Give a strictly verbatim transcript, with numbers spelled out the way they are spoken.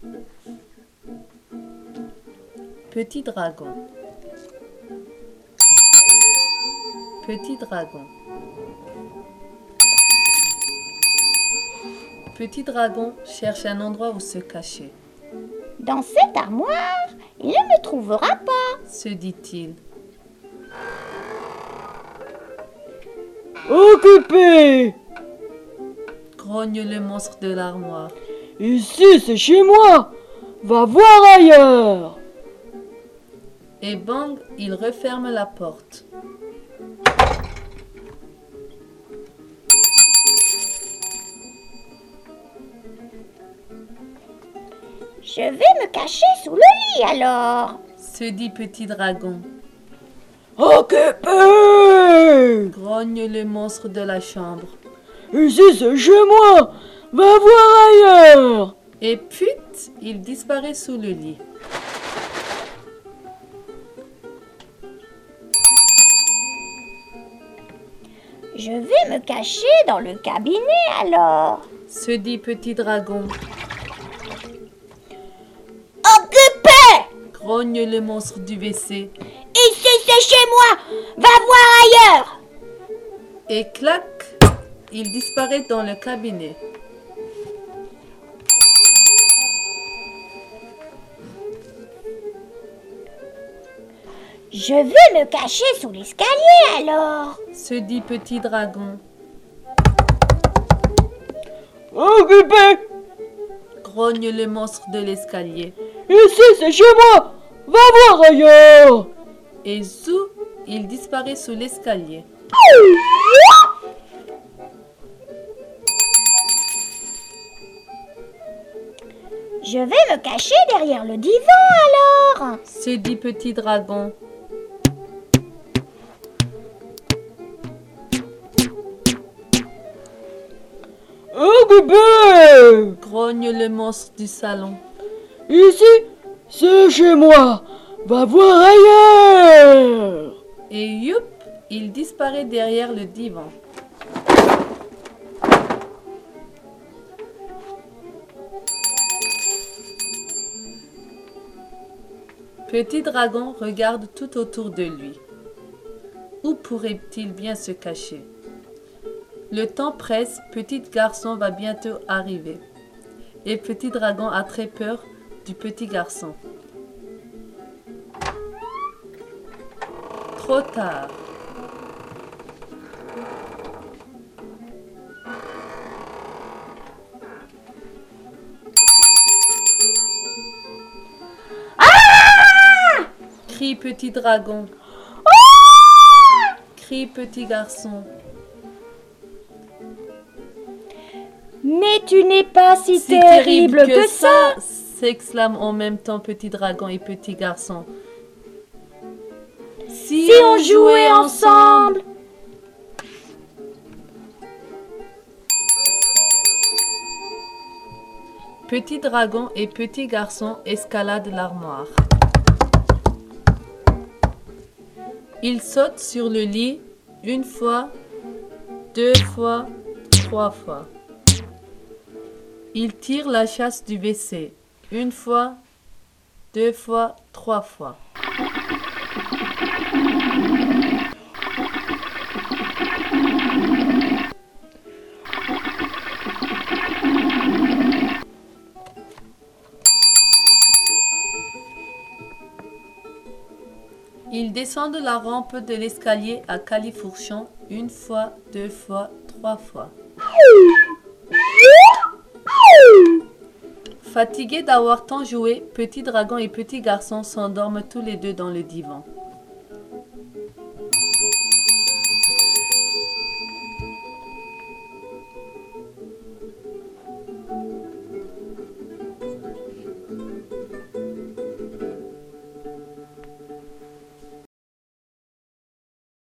Petit dragon. Petit dragon. Petit dragon cherche un endroit où se cacher. Dans cette armoire, il ne me trouvera pas, se dit-il. Occupé! Grogne le monstre de l'armoire. Ici, c'est chez moi! Va voir ailleurs! Et bang, il referme la porte. Je vais me cacher sous le lit alors, se dit Petit dragon. Occupé! Grogne le monstre de la chambre. Ici, c'est chez moi! Va voir ailleurs! Et pute, il disparaît sous le lit. je vais me cacher dans le cabinet alors, se dit Petit dragon. Occupé! Grogne le monstre du W C. Ici c'est chez moi, va voir ailleurs! Et clac, il disparaît dans le cabinet. Je vais me cacher sous l'escalier alors, se dit Petit dragon. Occupé! Grogne le monstre de l'escalier. Ici, c'est chez moi! Va voir ailleurs! Et zou, il disparaît sous l'escalier. je vais me cacher derrière le divan alors, se dit Petit dragon. Occupé! Grogne le monstre du salon. Ici, c'est chez moi. Va voir ailleurs. Et youp, il disparaît derrière le divan. Petit dragon regarde tout autour de lui. Où pourrait-il bien se cacher? Le temps presse, petit garçon va bientôt arriver. Et Petit dragon a très peur du petit garçon. Trop tard. Ah! Crie Petit dragon. Ah! Crie petit garçon. Mais tu n'es pas si, Si terrible, terrible que, que ça, ça s'exclament en même temps Petit dragon et Petit garçon. Si, si on jouait ensemble. Petit dragon et Petit garçon escaladent l'armoire. Ils sautent sur le lit une fois, deux fois, trois fois. Ils tirent la chasse du W C une fois, deux fois, trois fois. Ils descendent la rampe de l'escalier à califourchon une fois, deux fois, trois fois. Fatigués d'avoir tant joué, Petit dragon et Petit garçon s'endorment tous les deux dans le divan.